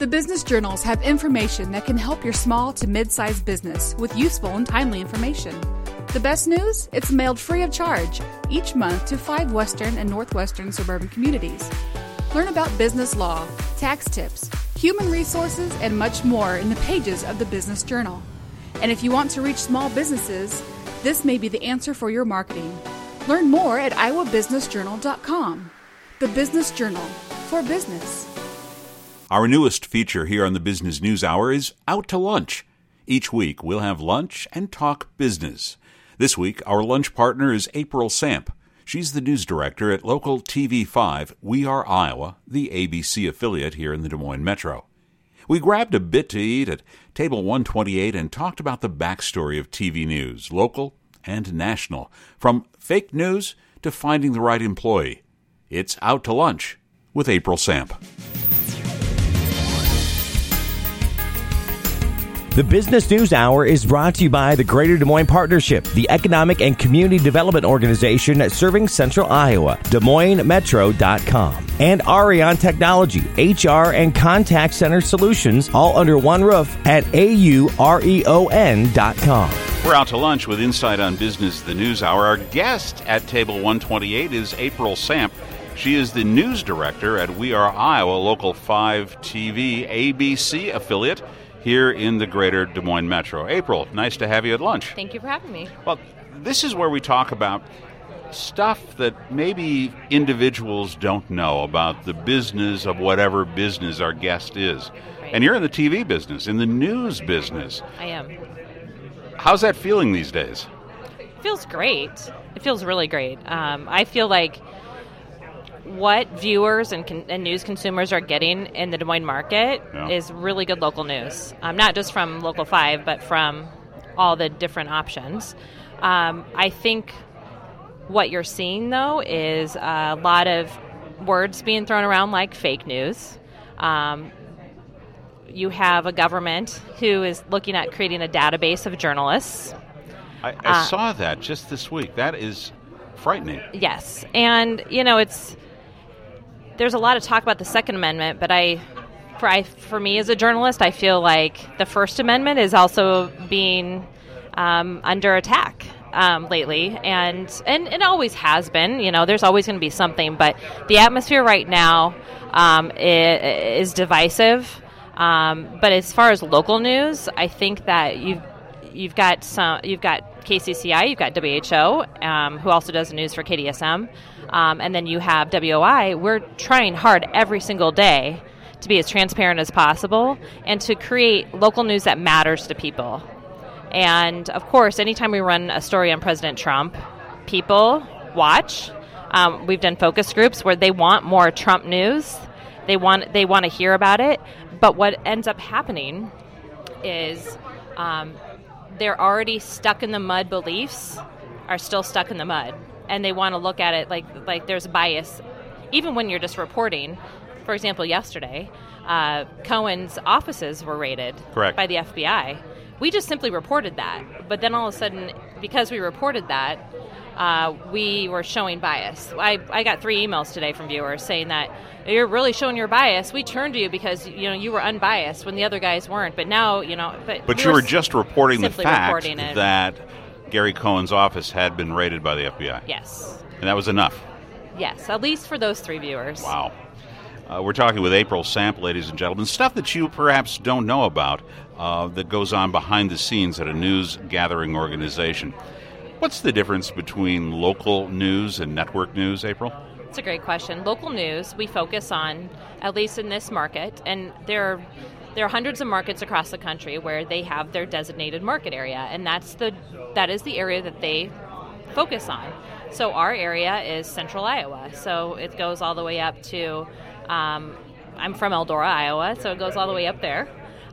The business journals have information that can help your small to mid-sized business with useful and timely information. The best news? It's mailed free of charge each month to 5 western and northwestern suburban communities. Learn about business law, tax tips, human resources, and much more in the pages of the Business Journal. And if you want to reach small businesses, this may be the answer for your marketing. Learn more at iowabusinessjournal.com. The Business Journal, for business. Our newest feature here on the Business News Hour is Out to Lunch. Each week, we'll have lunch and talk business. This week, our lunch partner is April Samp. She's the news director at local TV5, We Are Iowa, the ABC affiliate here in the Des Moines Metro. We grabbed a bit to eat at Table 128 and talked about the backstory of TV news, local and national, from fake news to finding the right employee. It's Out to Lunch with April Samp. The Business News Hour is brought to you by the Greater Des Moines Partnership, the economic and community development organization serving Central Iowa, DesMoinesMetro.com, and Arion Technology, HR and contact center solutions, all under one roof at AUREON.com. We're out to lunch with Insight on Business, the News Hour. Our guest at Table 128 is April Samp. She is the news director at We Are Iowa, Local 5 TV ABC affiliate here in the Greater Des Moines Metro. April, nice to have you at lunch. Thank you for having me. Well, this is where we talk about stuff that maybe individuals don't know about the business of whatever business our guest is. Right. And you're in the TV business, in the news business. I am. How's that feeling these days? It feels great. It feels really great. I feel like what viewers and news consumers are getting in the Des Moines market is really good local news. Not just from Local 5, but from all the different options. I think what you're seeing, though, is a lot of words being thrown around like fake news. You have a government who is looking at creating a database of journalists. I saw that just this week. That is frightening. Yes. And, there's a lot of talk about the Second Amendment, but for me as a journalist, I feel like the First Amendment is also being under attack lately, and it always has been. There's always going to be something, but the atmosphere right now is divisive. But as far as local news, I think that you've got KCCI, you've got WHO, who also does the news for KDSM, and then you have WOI. We're trying hard every single day to be as transparent as possible and to create local news that matters to people. And, of course, anytime we run a story on President Trump, people watch. We've done focus groups where they want more Trump news. They want to hear about it. But what ends up happening is they're already stuck in the mud beliefs are still stuck in the mud. And they want to look at it like there's bias. Even when you're just reporting, for example, yesterday, Cohen's offices were raided by the FBI. We just simply reported that. But then all of a sudden, because we reported that, we were showing bias. I got 3 emails today from viewers saying that you're really showing your bias. We turned to you because you were unbiased when the other guys weren't. But now But you were just reporting the fact that Gary Cohen's office had been raided by the FBI. Yes. And that was enough. Yes, at least for those 3 viewers. Wow. We're talking with April Samp, ladies and gentlemen. Stuff that you perhaps don't know about that goes on behind the scenes at a news gathering organization. What's the difference between local news and network news, April? It's a great question. Local news, we focus on, at least in this market, and there are hundreds of markets across the country where they have their designated market area, and that is the area that they focus on. So our area is Central Iowa, so it goes all the way up to, I'm from Eldora, Iowa, so it goes all the way up there.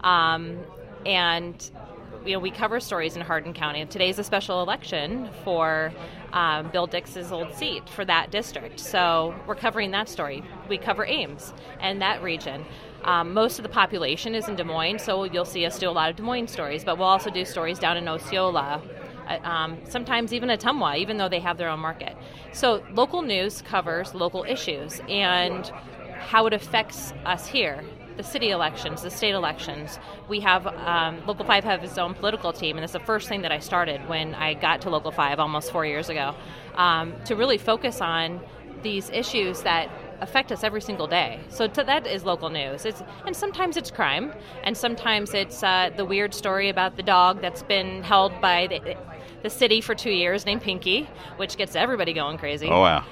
And we cover stories in Hardin County. Today's a special election for Bill Dix's old seat for that district. So we're covering that story. We cover Ames and that region. Most of the population is in Des Moines, so you'll see us do a lot of Des Moines stories, but we'll also do stories down in Osceola, sometimes even Ottumwa, even though they have their own market. So local news covers local issues and how it affects us here. the city elections, the state elections. We have Local 5 have its own political team, and it's the first thing that I started when I got to Local 5 almost 4 years ago, to really focus on these issues that affect us every single day. So that is local news. And sometimes it's crime, and sometimes it's the weird story about the dog that's been held by the city for 2 years named Pinky, which gets everybody going crazy. Oh, wow.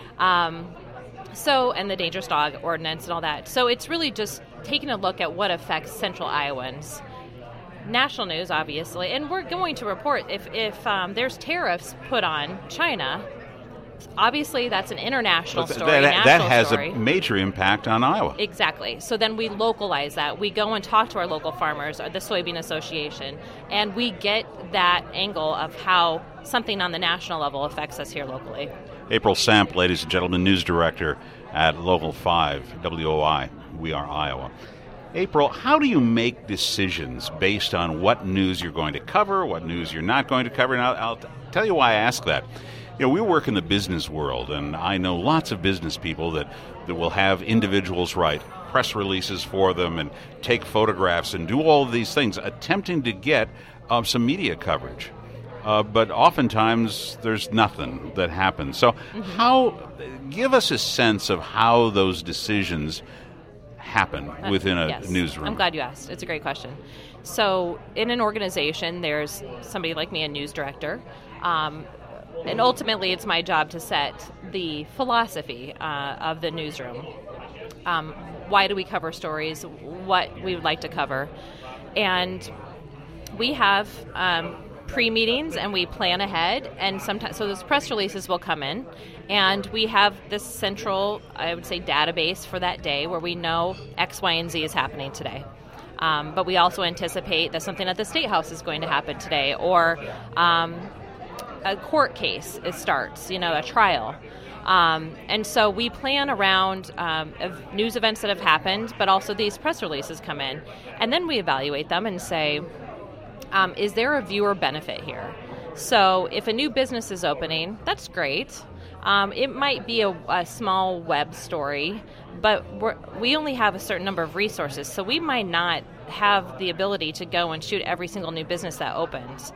And the dangerous dog ordinance and all that. So it's really just taking a look at what affects Central Iowans. National news, obviously, and we're going to report if there's tariffs put on China. Obviously, that's an international story. That has a major impact on Iowa. Exactly. So then we localize that. We go and talk to our local farmers, or the Soybean Association, and we get that angle of how something on the national level affects us here locally. April Samp, ladies and gentlemen, news director at Local 5, WOI, We Are Iowa. April, how do you make decisions based on what news you're going to cover, what news you're not going to cover? And I'll tell you why I ask that. You know, we work in the business world, and I know lots of business people that will have individuals write press releases for them and take photographs and do all of these things, attempting to get some media coverage. But oftentimes there's nothing that happens. So give us a sense of how those decisions happen within a newsroom. I'm glad you asked. It's a great question. So in an organization, there's somebody like me, a news director, and ultimately it's my job to set the philosophy of the newsroom. Why do we cover stories? What we would like to cover. And we have pre-meetings, and we plan ahead, and sometimes so those press releases will come in, and we have this central, I would say, database for that day where we know X, Y, and Z is happening today. But we also anticipate that something at the State House is going to happen today, or a court case starts, a trial. And so we plan around news events that have happened, but also these press releases come in, and then we evaluate them and say, is there a viewer benefit here? So if a new business is opening, that's great. It might be a small web story, but we only have a certain number of resources, so we might not have the ability to go and shoot every single new business that opens.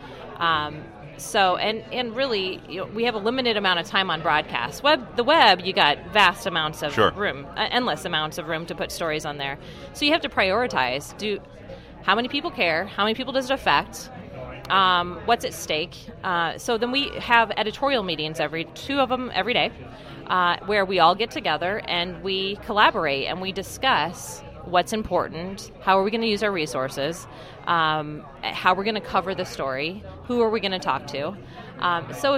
So, and really, we have a limited amount of time on broadcast. The web, you got vast amounts of room, endless amounts of room to put stories on there. So you have to prioritize. How many people care? How many people does it affect? What's at stake? So then we have editorial meetings, two of them every day, where we all get together and we collaborate and we discuss what's important, how are we going to use our resources, how we're going to cover the story, who are we going to talk to. So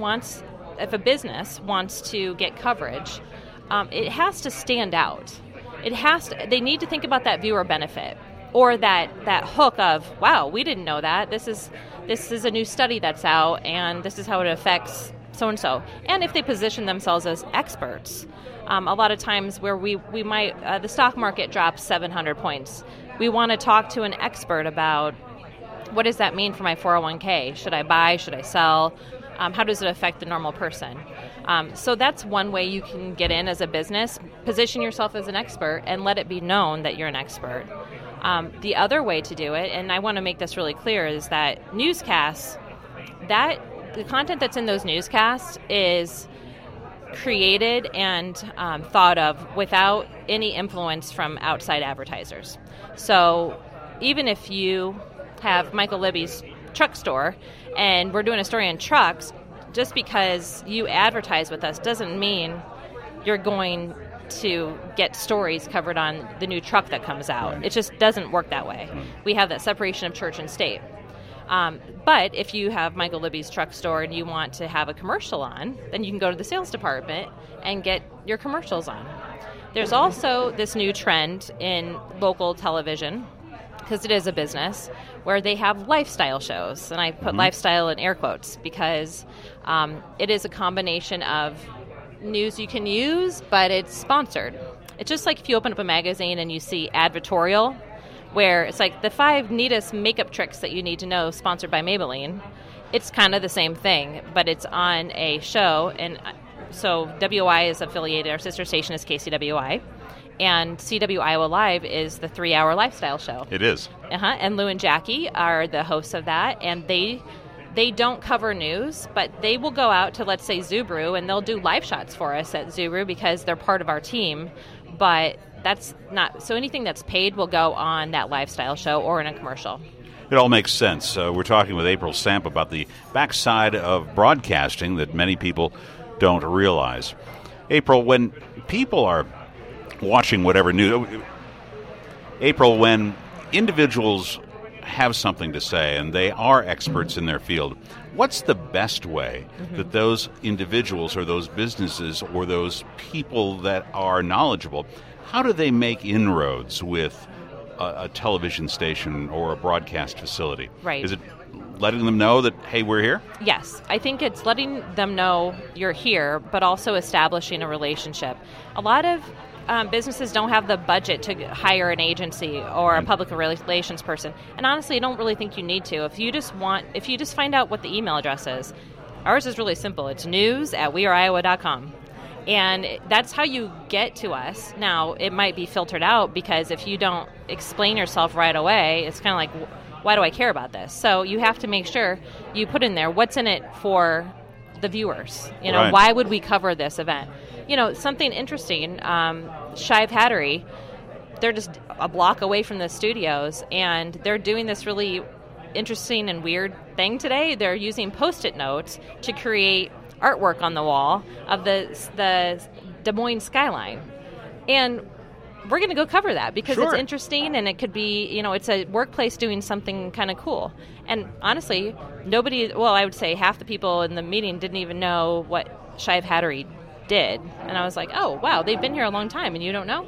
if a business wants to get coverage, it has to stand out. They need to think about that viewer benefit, or that hook of, wow, we didn't know that. This is a new study that's out, and this is how it affects so-and-so. And if they position themselves as experts, a lot of times where we might, the stock market drops 700 points. We want to talk to an expert about, what does that mean for my 401k? Should I buy? Should I sell? How does it affect the normal person? So that's one way you can get in as a business. Position yourself as an expert and let it be known that you're an expert. The other way to do it, and I want to make this really clear, is that newscasts, the content that's in those newscasts is created and thought of without any influence from outside advertisers. So even if you have Michael Libby's truck store and we're doing a story on trucks, just because you advertise with us doesn't mean you're going to get stories covered on the new truck that comes out. It just doesn't work that way. We have that separation of church and state. But if you have Michael Libby's truck store and you want to have a commercial on, then you can go to the sales department and get your commercials on. There's also this new trend in local television, because it is a business, where they have lifestyle shows. And I put lifestyle in air quotes because it is a combination of news you can use, but it's sponsored. It's just like if you open up a magazine and you see advertorial, where it's like the 5 neatest makeup tricks that you need to know, sponsored by Maybelline. It's kind of the same thing, but it's on a show. And so WOI is affiliated, our sister station is KCWI. And CW Iowa Live is the 3-hour lifestyle show. It is. And Lou and Jackie are the hosts of that, and they don't cover news, but they will go out to, let's say, Zubru, and they'll do live shots for us at Zubru because they're part of our team. But that's not, so anything that's paid will go on that lifestyle show or in a commercial. It all makes sense. We're talking with April Samp about the backside of broadcasting that many people don't realize. April, when people are watching whatever news, April, when individuals have something to say and they are experts in their field, what's the best way that those individuals or those businesses or those people that are knowledgeable, how do they make inroads with a television station or a broadcast facility? Right. Is it letting them know that, hey, we're here? Yes. I think it's letting them know you're here, but also establishing a relationship. A lot of businesses don't have the budget to hire an agency or a public relations person. And honestly, I don't really think you need to. If you just find out what the email address is, ours is really simple. It's news@weareiowa.com. And that's how you get to us. Now, it might be filtered out because if you don't explain yourself right away, it's kind of like, why do I care about this? So you have to make sure you put in there what's in it for the viewers. Right. Why would we cover this event? Something interesting, Shive Hattery, they're just a block away from the studios, and they're doing this really interesting and weird thing today. They're using Post-it notes to create artwork on the wall of the Des Moines skyline. And we're going to go cover that because it's interesting, and it could be, it's a workplace doing something kind of cool. And honestly, I would say half the people in the meeting didn't even know what Shive Hattery did. And I was like, oh, wow, they've been here a long time and you don't know?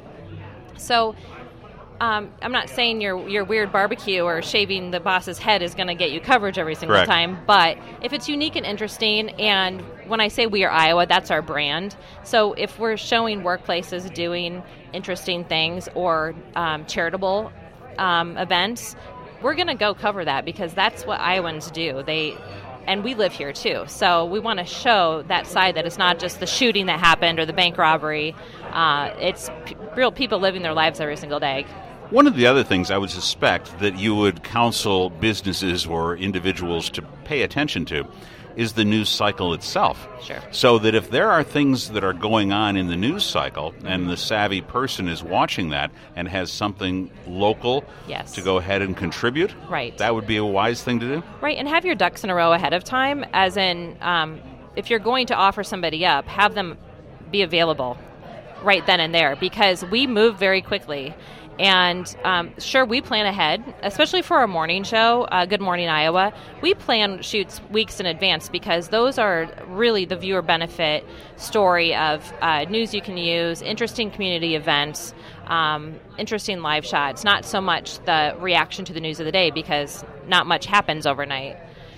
So I'm not saying your weird barbecue or shaving the boss's head is going to get you coverage every single time, but if it's unique and interesting, and when I say We Are Iowa, that's our brand. So if we're showing workplaces doing interesting things or charitable events, we're going to go cover that because that's what Iowans do. And we live here too. So we want to show that side, that it's not just the shooting that happened or the bank robbery. It's real people living their lives every single day. One of the other things I would suspect that you would counsel businesses or individuals to pay attention to is the news cycle itself. Sure. So that if there are things that are going on in the news cycle and the savvy person is watching that and has something local to go ahead and contribute, that would be a wise thing to do. Right, and have your ducks in a row ahead of time, as in if you're going to offer somebody up, have them be available right then and there, because we move very quickly. And sure, we plan ahead, especially for our morning show, Good Morning Iowa. We plan shoots weeks in advance because those are really the viewer benefit story of news you can use, interesting community events, interesting live shots, not so much the reaction to the news of the day because not much happens overnight.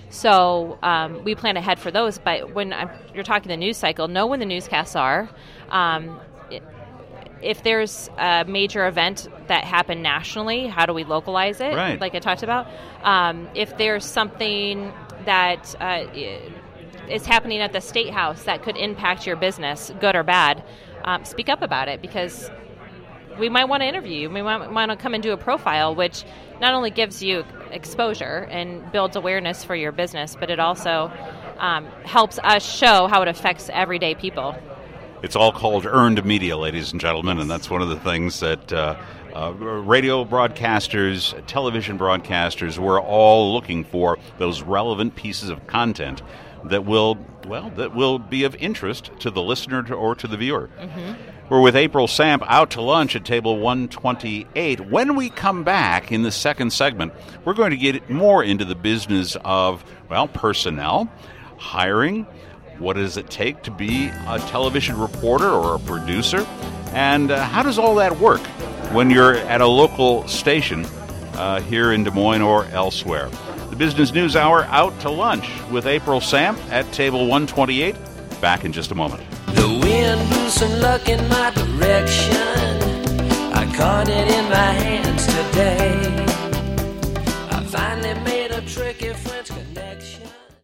So we plan ahead for those. But when you're talking the news cycle, know when the newscasts are. If there's a major event that happened nationally, how do we localize it, like I talked about? If there's something that is happening at the State House that could impact your business, good or bad, speak up about it, because we might want to interview you. We might want to come and do a profile, which not only gives you exposure and builds awareness for your business, but it also helps us show how it affects everyday people. It's all called earned media, ladies and gentlemen, and that's one of the things that radio broadcasters, television broadcasters, we're all looking for, those relevant pieces of content that will be of interest to the listener or to the viewer. Mm-hmm. We're with April Samp out to lunch at table 128. When we come back in the second segment, we're going to get more into the business of, personnel, hiring. What does it take to be a television reporter or a producer? And how does all that work when you're at a local station here in Des Moines or elsewhere? The Business News Hour out to lunch with April Samp at table 128. Back in just a moment. The wind blew some luck in my direction. I caught it in my hands today. I finally made a tricky